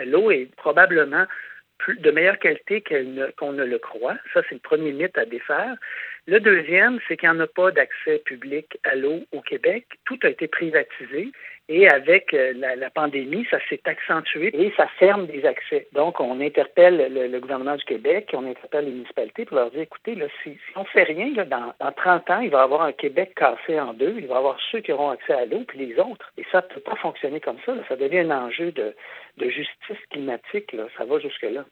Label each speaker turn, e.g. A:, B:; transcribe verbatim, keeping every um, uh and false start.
A: L'eau est probablement plus, de meilleure qualité qu'elle ne, qu'on ne le croit. Ça, c'est le premier mythe à défaire. Le deuxième, c'est qu'il n'y en a pas d'accès public à l'eau au Québec. Tout a été privatisé et avec la, la pandémie, ça s'est accentué et ça ferme des accès. Donc, on interpelle le, le gouvernement du Québec, on interpelle les municipalités pour leur dire, écoutez, là, si, si on ne fait rien, là, dans, dans trente ans, il va y avoir un Québec cassé en deux. Il va y avoir ceux qui auront accès à l'eau puis les autres. Et ça ne peut pas fonctionner comme ça. Là. Ça devient un enjeu de, de justice climatique. Là. Ça va jusque-là.